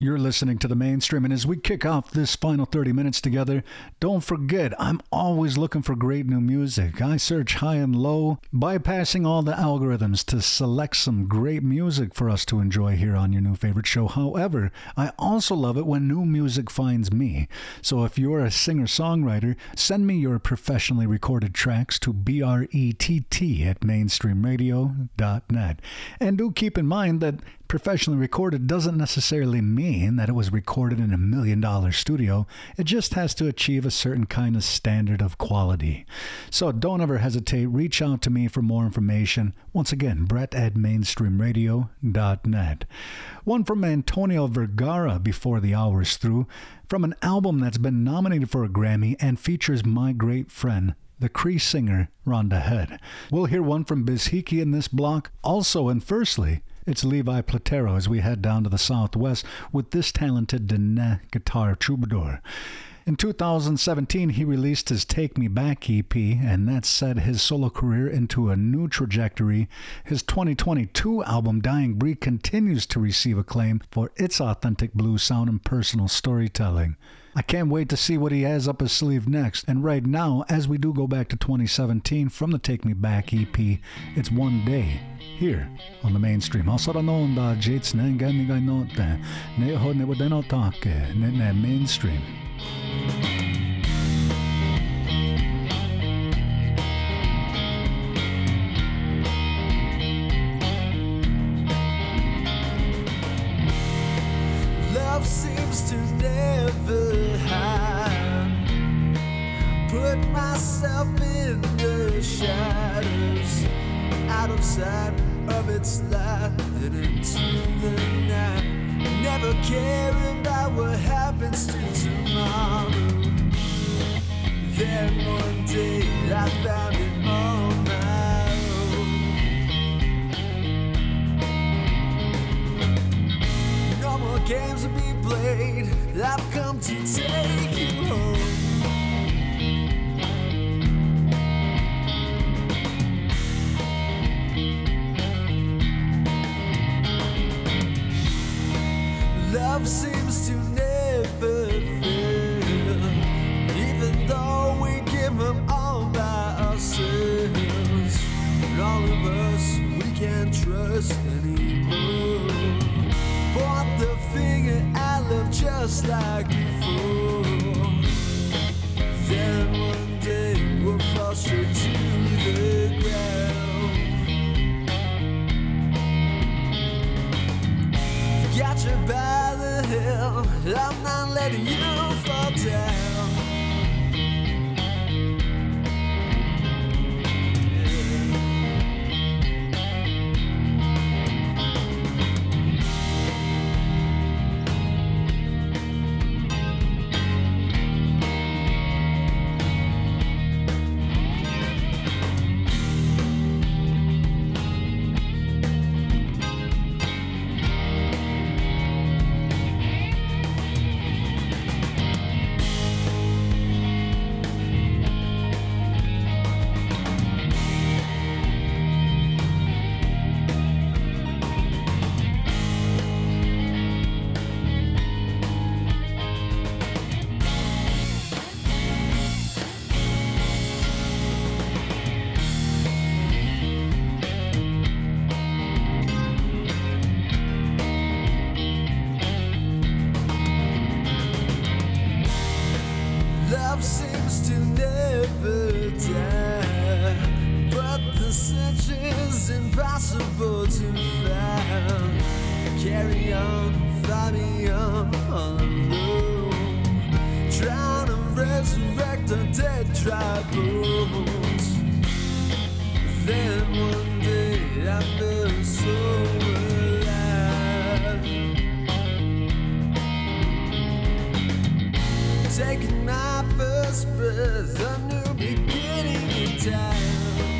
You're listening to The Mainstream, and as we kick off this final 30 minutes together, don't forget, I'm always looking for great new music. I search high and low, bypassing all the algorithms to select some great music for us to enjoy here on your new favorite show. However, I also love it when new music finds me. So if you're a singer-songwriter, send me your professionally recorded tracks to brett@mainstreamradio.net. And do keep in mind that professionally recorded doesn't necessarily mean that it was recorded in $1 million studio. It just has to achieve a certain kind of standard of quality. So don't ever hesitate. Reach out to me for more information. Once again, brett@mainstreamradio.net. One from Antonio Vergara before the hour is through, from an album that's been nominated for a Grammy and features my great friend, the Cree singer Rhonda Head. We'll hear one from Bizhiki in this block. Also, and firstly, it's Levi Platero as we head down to the Southwest with this talented Dene guitar troubadour. In 2017, he released his Take Me Back EP, and that set his solo career into a new trajectory. His 2022 album, Dying Breed, continues to receive acclaim for its authentic blues sound and personal storytelling. I can't wait to see what he has up his sleeve next. And right now, as we do go back to 2017 from the Take Me Back EP, it's One Day here on The Mainstream. Mainstream. Love seems to never hide. Put myself in the shadows, out of sight of its light and into the night. Never caring about what happens to tomorrow. Then one day I found it on my own. No more games to be played. I've come to take you home. Love seems to never fail, even though we give them all by ourselves. All of us we can't trust anymore. Point the finger at love just like before. Then one day we'll fall straight to the ground. Got you by the hill, I'm not letting you fall down. Love seems to never die, but the search is impossible to find. Carry on, find me on alone, trying to resurrect the dead dry bones. Then one day I feel so alive, taking my first breath, a new beginning in time.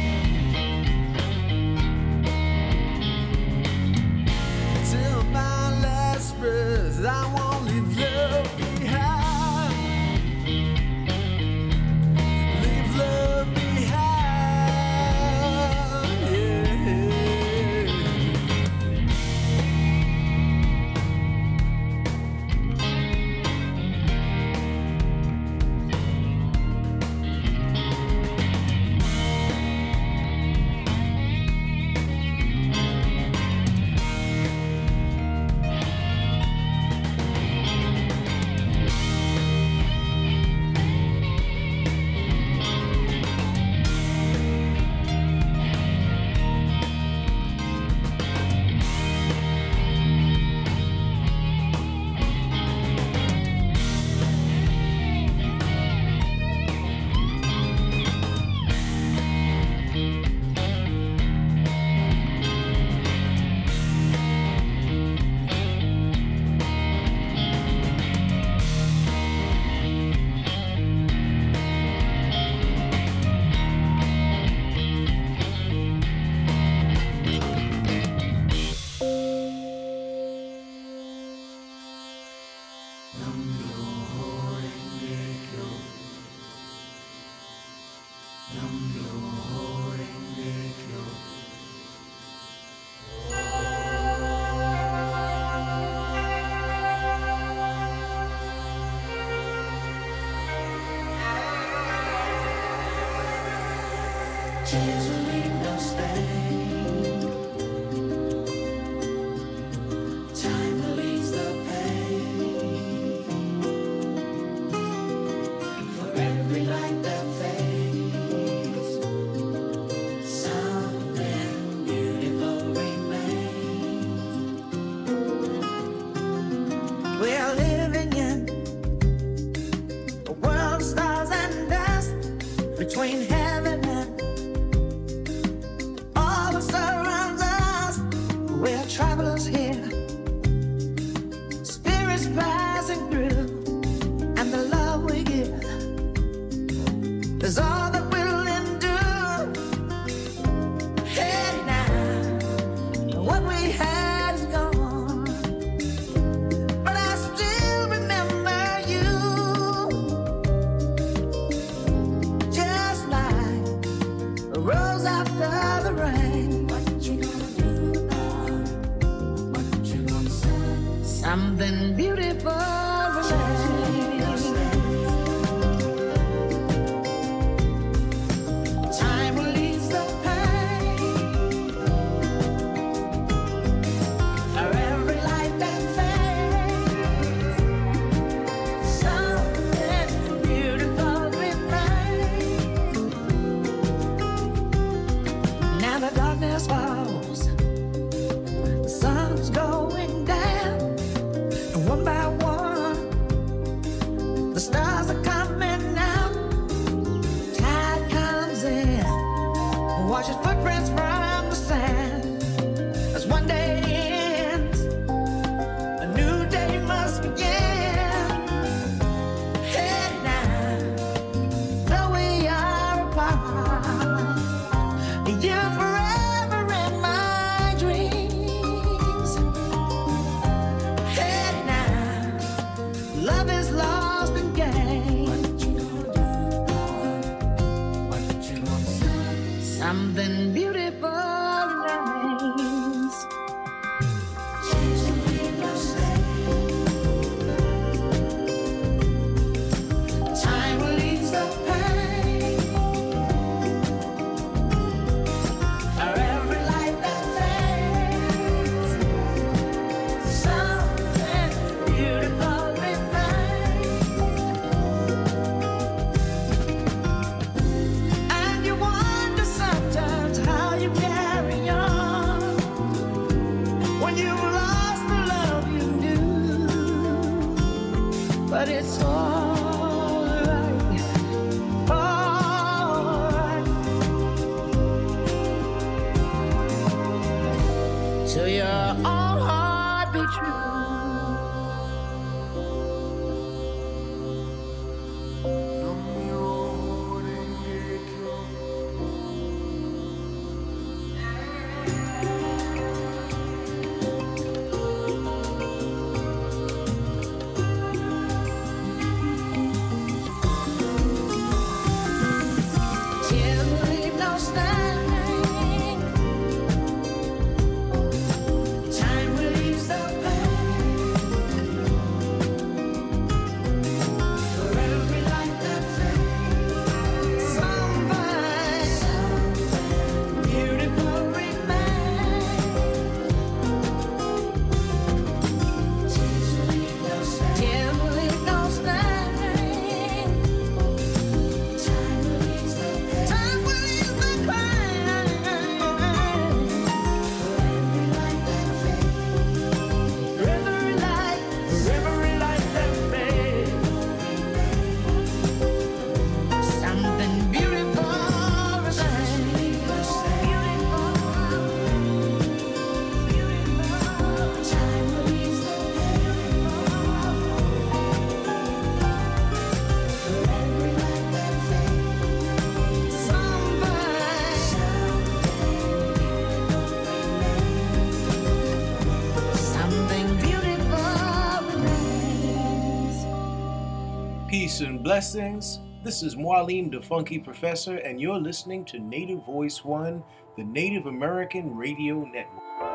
Till my last breath, I won't leave love behind. Leave love behind, yeah. We're living in a world of stars and dust, between heaven and all that surrounds us. We're travelers here, spirits passing through, and the love we give is all that we'll endure. Hey now, what we had is gone, but I still remember you, just like a rose after the rain. What you gonna do, Lord? What you gonna say? Something beautiful remains. Time relieves the pain for every life that fades. Something beautiful remains. Now the darkness falls, the sun's going down, and one by one, the stars are coming out. Tide comes in, washes footprints from the sand. As one day ends, a new day must begin. Hey now, though we are apart, you're forever in my dreams. Hey now, love is lost and gained. What you gonna do, Lord? What you gonna say? Something beautiful remains. Time relieves the pain for every life that fades. Something beautiful remains. And you wonder sometimes how you carry on when you've lost the love you knew. But it's alright, alright. To your own heart be true. Peace and blessings. This is Marlene, the Funky Professor, and you're listening to Native Voice One, the Native American Radio Network.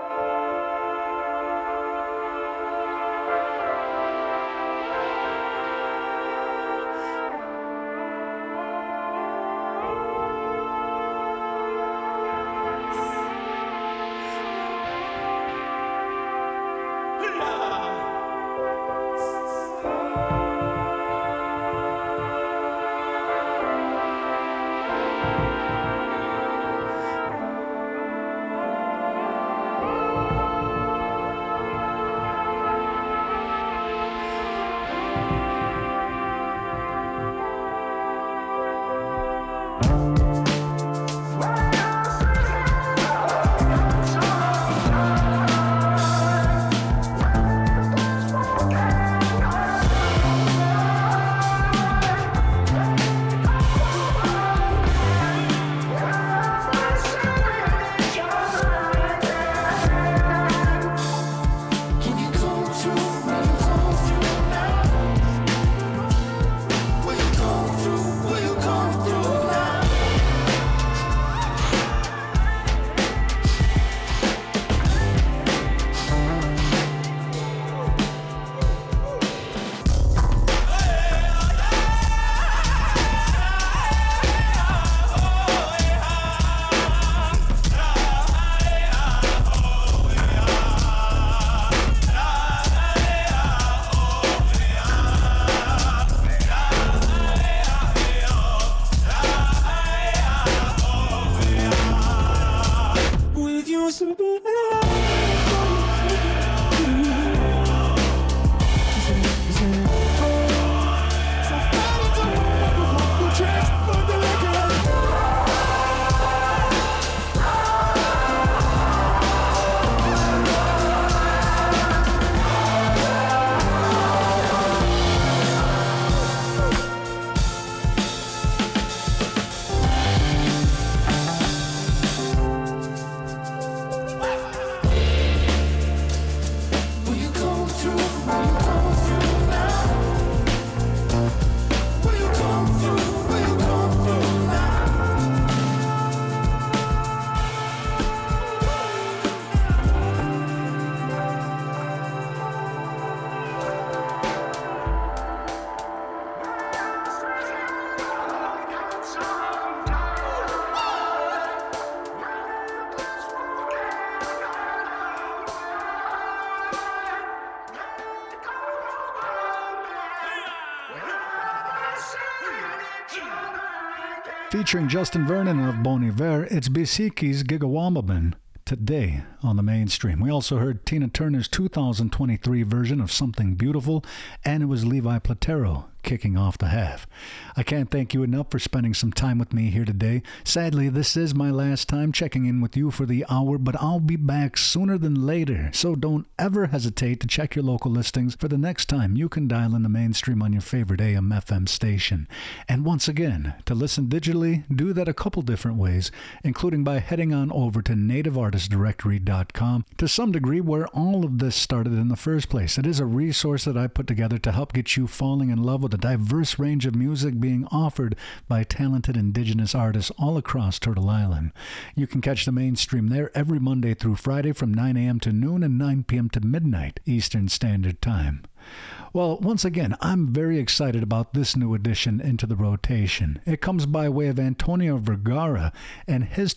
Featuring Justin Vernon of Bon Iver, it's Bisiki's Gigawambaman today on the mainstream. We also heard Tina Turner's 2023 version of Something Beautiful, and it was Levi Platero kicking off the half. I can't thank you enough for spending some time with me here today. Sadly, this is my last time checking in with you for the hour, but I'll be back sooner than later, so don't ever hesitate to check your local listings for the next time you can dial in the mainstream on your favorite AM/FM station. And once again, to listen digitally, do that a couple different ways, including by heading on over to nativeartistdirectory.com, to some degree where all of this started in the first place. It is a resource that I put together to help get you falling in love with a diverse range of music being offered by talented indigenous artists all across Turtle Island. You can catch the mainstream there every Monday through Friday from 9 a.m. to noon and 9 p.m. to midnight Eastern Standard Time. Well, once again, I'm very excited about this new addition into the rotation. It comes by way of Antonio Vergara and his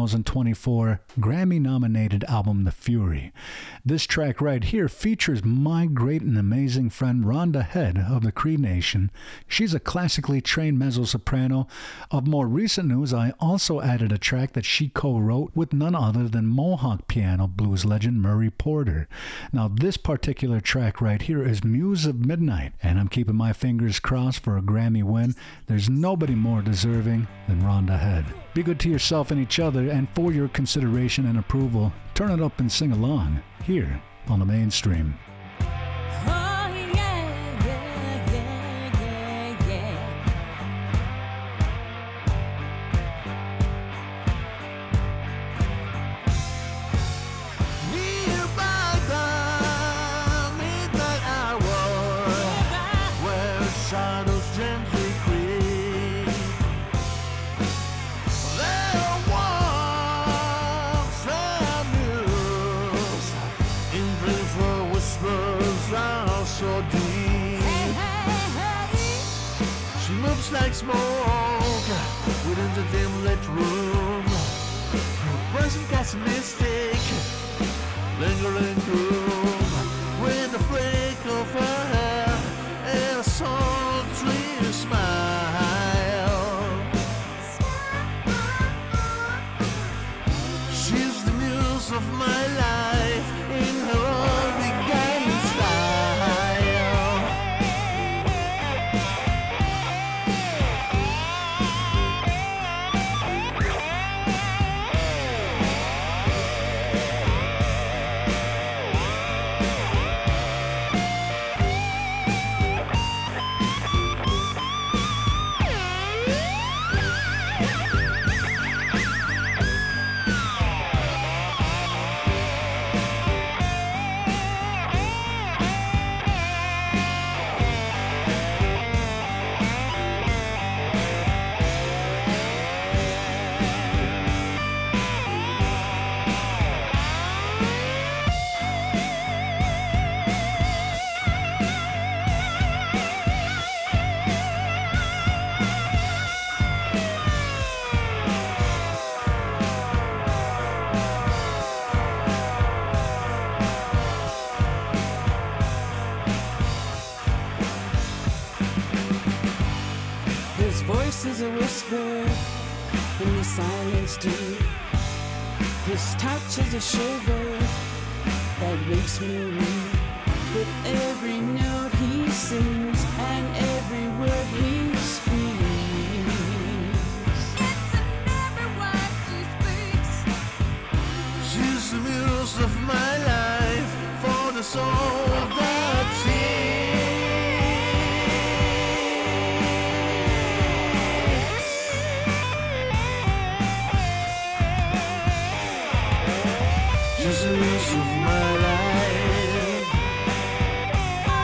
2024 Grammy-nominated album, The Fury. This track right here features my great and amazing friend Rhonda Head of the Cree Nation. She's a classically trained mezzo-soprano. Of more recent news, I also added a track that she co-wrote with none other than Mohawk piano blues legend Murray Porter. Now, this particular track right here is Muse of Midnight, and I'm keeping my fingers crossed for a Grammy win. There's nobody more deserving than Rhonda Head. Be good to yourself and each other, and for your consideration and approval, turn it up and sing along here on the mainstream. Shadows your dreams. She moves like smoke within the dim lit room. Her presence gets mystic, lingering gloom. With a flick of her hair and a sultry smile. She's the muse of my life in her own beguiling style. His voice is a whisper in the silence too. His touch is a shiver that makes me weak. With every note he sings and every word he speaks, it's another word she speaks. She's the muse of my life for the soul that sings. She's the muse of my life.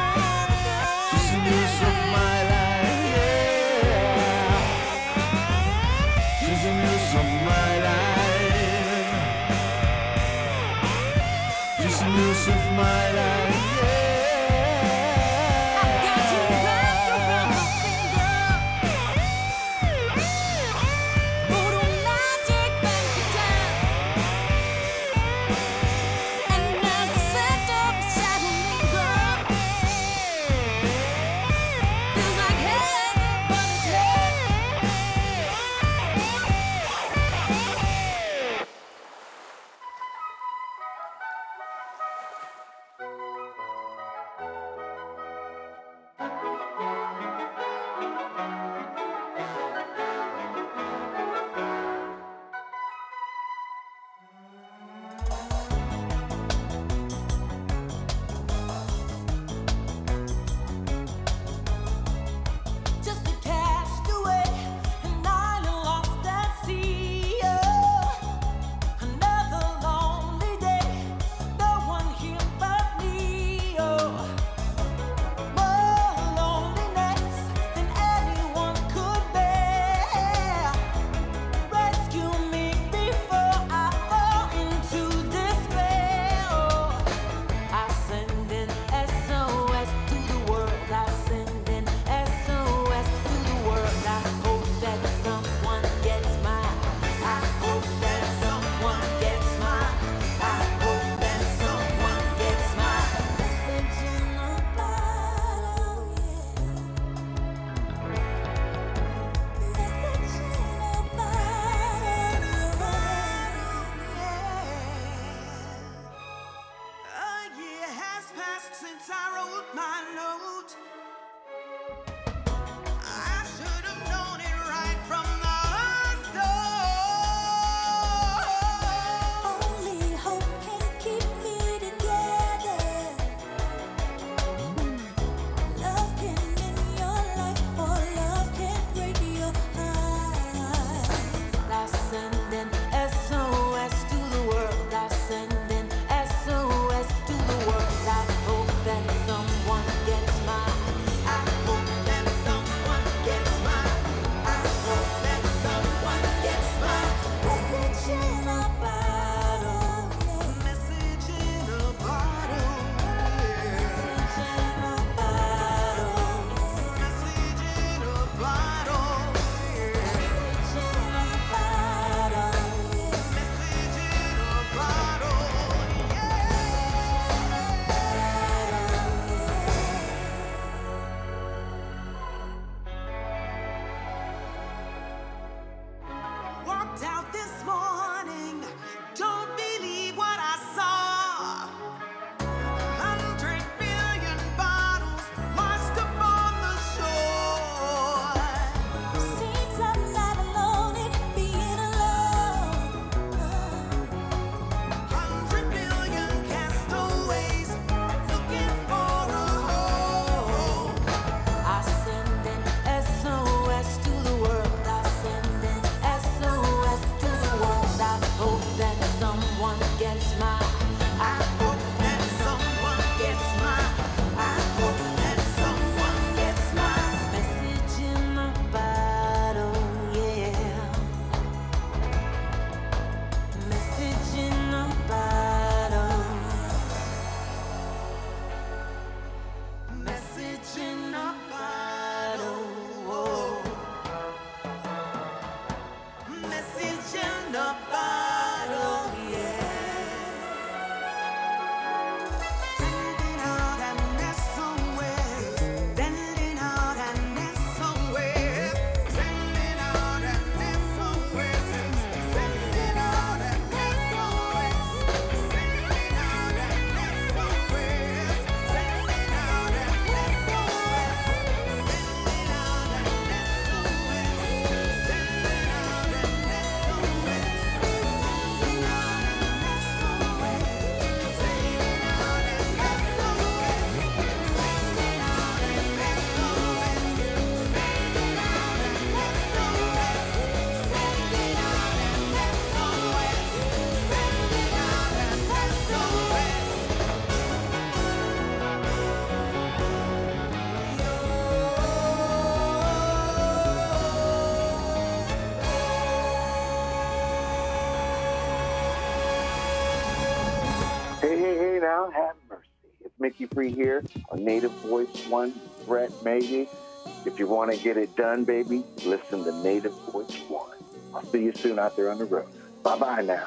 Mickey Free here on Native Voice One, Brett Maggie. If you want to get it done, baby, listen to Native Voice One. I'll see you soon out there on the road. Bye-bye now.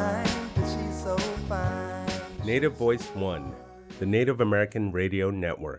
Native Voice One, the Native American Radio Network.